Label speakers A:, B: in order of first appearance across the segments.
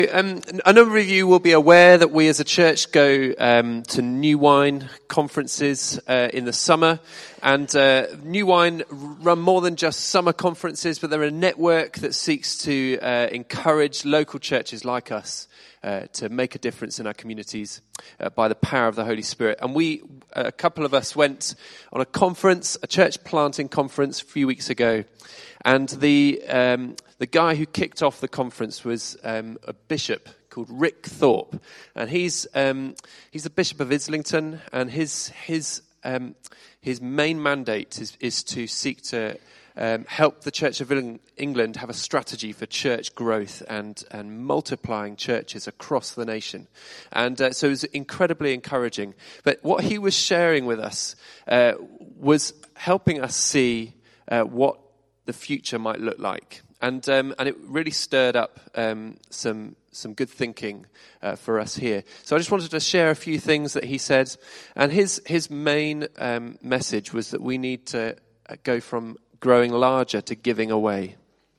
A: A number of you will be aware that we as a church go to New Wine conferences in the summer. And New Wine run more than just summer conferences, but they're a network that seeks to encourage local churches like us to make a difference in our communities by the power of the Holy Spirit. And a couple of us went on a conference, a church planting conference a few weeks ago. And the guy who kicked off the conference was a bishop called Rick Thorpe, and he's the Bishop of Islington, and his main mandate is to seek to help the Church of England have a strategy for church growth and multiplying churches across the nation. And so it was incredibly encouraging. But what he was sharing with us was helping us see what the future might look like. And it really stirred up some good thinking for us here. So I just wanted to share a few things that he said. And his main message was that we need to go from growing larger to giving away.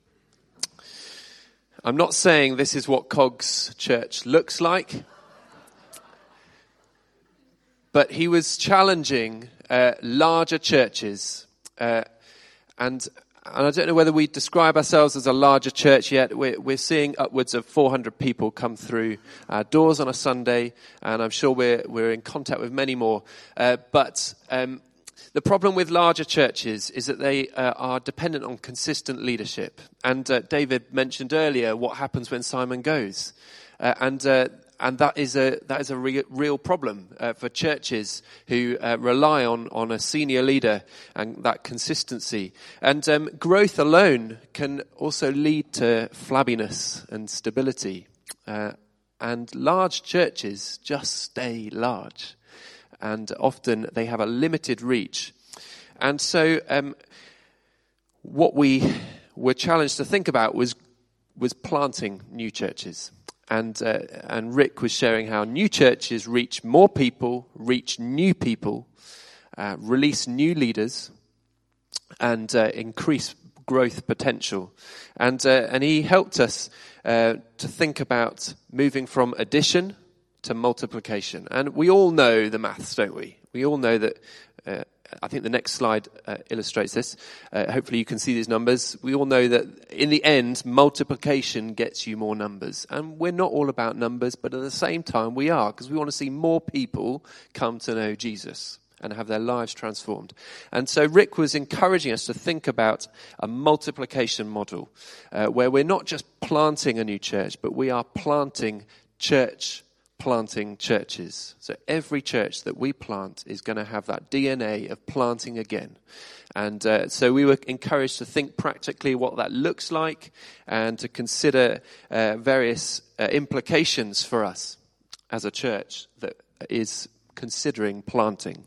A: I'm not saying this is what Cogs Church looks like, but he was challenging larger churches. And I don't know whether we describe ourselves as a larger church yet. We're seeing upwards of 400 people come through our doors on a Sunday, and I'm sure we're in contact with many more. But the problem with larger churches is that they are dependent on consistent leadership. And David mentioned earlier what happens when Simon goes, and that is a real problem for churches who rely on a senior leader and that consistency. And growth alone can also lead to flabbiness and stability. And large churches just stay large. And often they have a limited reach. And so what we were challenged to think about was planting new churches. And Rick was sharing how new churches reach more people, reach new people, release new leaders, and increase growth potential. And he helped us to think about moving from addition to multiplication. And we all know the maths, don't we? We all know that. I think the next slide illustrates this. Hopefully you can see these numbers. We all know that in the end, multiplication gets you more numbers. And we're not all about numbers, but at the same time we are, because we want to see more people come to know Jesus and have their lives transformed. And so Rick was encouraging us to think about a multiplication model where we're not just planting a new church, but we are planting churches. So every church that we plant is going to have that DNA of planting again. And so we were encouraged to think practically what that looks like and to consider various implications for us as a church that is considering planting.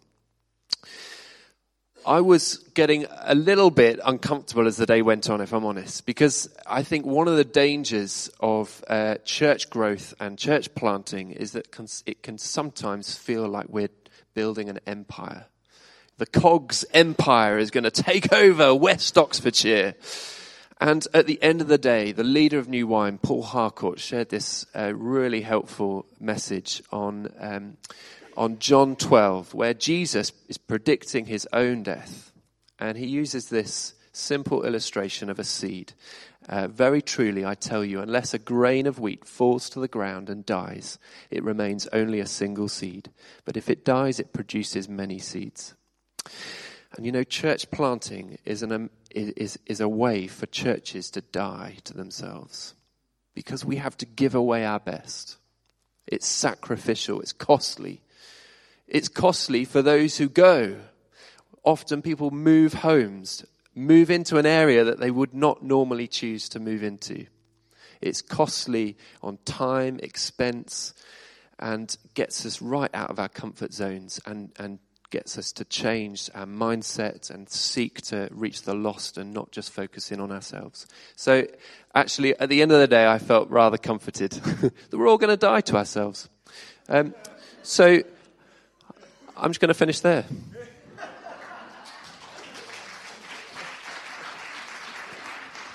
A: I was getting a little bit uncomfortable as the day went on, if I'm honest, because I think one of the dangers of church growth and church planting is that it can sometimes feel like we're building an empire. The Cogs empire is going to take over West Oxfordshire. And at the end of the day, the leader of New Wine, Paul Harcourt, shared this really helpful message on John 12, where Jesus is predicting his own death. And he uses this simple illustration of a seed. Very truly, I tell you, unless a grain of wheat falls to the ground and dies, it remains only a single seed. But if it dies, it produces many seeds. And you know, church planting is a way for churches to die to themselves. Because we have to give away our best. It's sacrificial, it's costly. It's costly for those who go. Often people move homes, move into an area that they would not normally choose to move into. It's costly on time, expense, and gets us right out of our comfort zones and gets us to change our mindset and seek to reach the lost and not just focus in on ourselves. So actually, at the end of the day, I felt rather comforted that we're all going to die to ourselves. So I'm just going to finish there.